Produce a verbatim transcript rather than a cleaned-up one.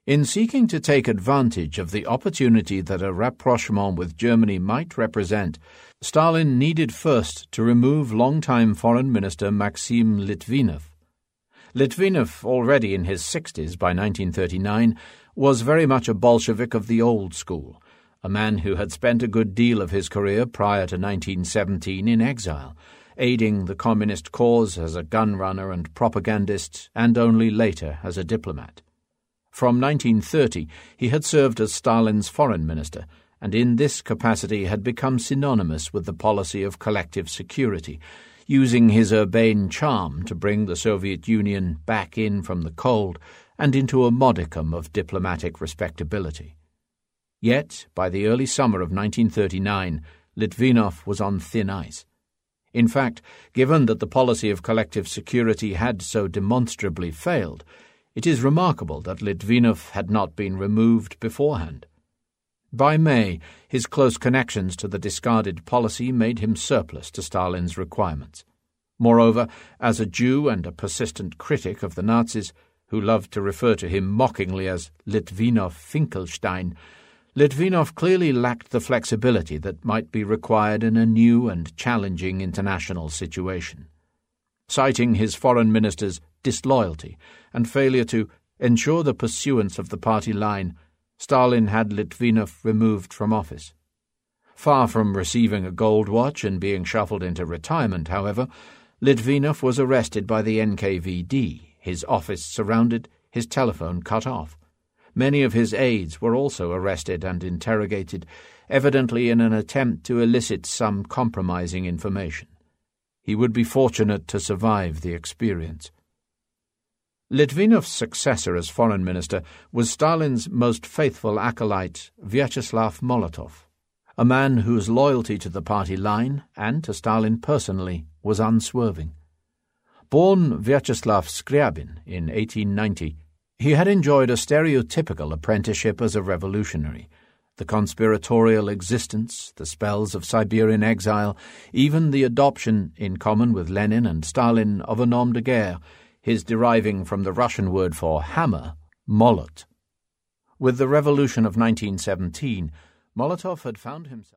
In seeking to take advantage of the opportunity that a rapprochement with Germany might represent, Stalin needed first to remove longtime Foreign Minister Maxim Litvinov. Litvinov, already in his sixties by nineteen thirty-nine, was very much a Bolshevik of the old school, a man who had spent a good deal of his career prior to nineteen seventeen in exile, aiding the communist cause as a gun runner and propagandist, and only later as a diplomat. From nineteen thirty, he had served as Stalin's foreign minister, and in this capacity had become synonymous with the policy of collective security, using his urbane charm to bring the Soviet Union back in from the cold and into a modicum of diplomatic respectability. Yet, by the early summer of nineteen thirty-nine, Litvinov was on thin ice. In fact, given that the policy of collective security had so demonstrably failed, it is remarkable that Litvinov had not been removed beforehand. By May, his close connections to the discarded policy made him surplus to Stalin's requirements. Moreover, as a Jew and a persistent critic of the Nazis, who loved to refer to him mockingly as Litvinov Finkelstein, Litvinov clearly lacked the flexibility that might be required in a new and challenging international situation. Citing his foreign minister's disloyalty and failure to ensure the pursuance of the party line, Stalin had Litvinov removed from office. Far from receiving a gold watch and being shuffled into retirement, however, Litvinov was arrested by the N K V D, his office surrounded, his telephone cut off. Many of his aides were also arrested and interrogated, evidently in an attempt to elicit some compromising information. He would be fortunate to survive the experience. Litvinov's successor as foreign minister was Stalin's most faithful acolyte, Vyacheslav Molotov, a man whose loyalty to the party line and to Stalin personally was unswerving. Born Vyacheslav Skryabin in eighteen ninety, he had enjoyed a stereotypical apprenticeship as a revolutionary. The conspiratorial existence, the spells of Siberian exile, even the adoption, in common with Lenin and Stalin, of a nom de guerre, his deriving from the Russian word for hammer, molot. With the revolution of nineteen seventeen, Molotov had found himself